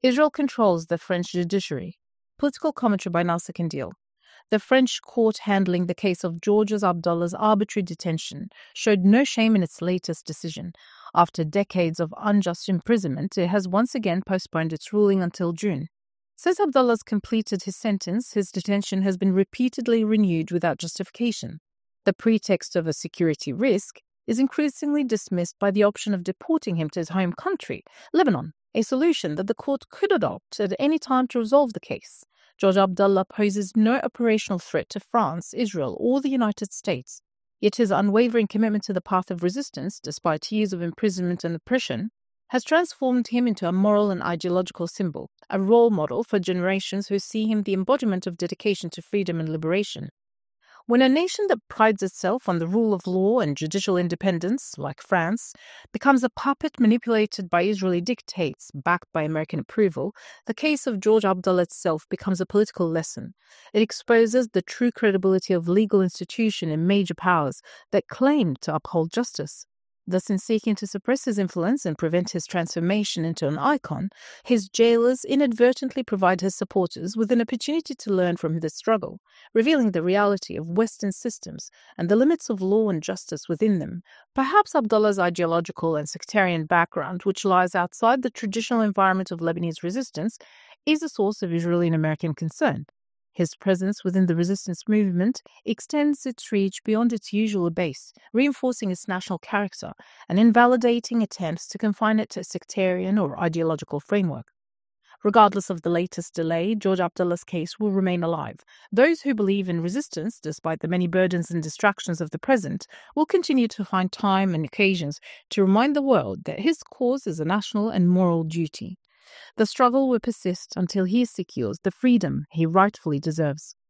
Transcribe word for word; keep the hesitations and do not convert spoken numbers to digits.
Israel controls the French judiciary. Political commentary by Nasser Kandil. The French court handling the case of Georges Abdallah's arbitrary detention showed no shame in its latest decision. After decades of unjust imprisonment, it has once again postponed its ruling until June. Since Abdallah's completed his sentence, his detention has been repeatedly renewed without justification. The pretext of a security risk is increasingly dismissed by the option of deporting him to his home country, Lebanon, a solution that the court could adopt at any time to resolve the case. Georges Abdallah poses no operational threat to France, Israel, or the United States. Yet his unwavering commitment to the path of resistance, despite years of imprisonment and oppression, has transformed him into a moral and ideological symbol, a role model for generations who see him the embodiment of dedication to freedom and liberation. When a nation that prides itself on the rule of law and judicial independence, like France, becomes a puppet manipulated by Israeli dictates backed by American approval, the case of Georges Abdallah itself becomes a political lesson. It exposes the true credibility of legal institutions and major powers that claim to uphold justice. Thus, in seeking to suppress his influence and prevent his transformation into an icon, his jailers inadvertently provide his supporters with an opportunity to learn from this struggle, revealing the reality of Western systems and the limits of law and justice within them. Perhaps Abdallah's ideological and sectarian background, which lies outside the traditional environment of Lebanese resistance, is a source of Israeli and American concern. His presence within the resistance movement extends its reach beyond its usual base, reinforcing its national character and invalidating attempts to confine it to a sectarian or ideological framework. Regardless of the latest delay, Georges Abdallah's case will remain alive. Those who believe in resistance, despite the many burdens and distractions of the present, will continue to find time and occasions to remind the world that his cause is a national and moral duty. The struggle will persist until he secures the freedom he rightfully deserves.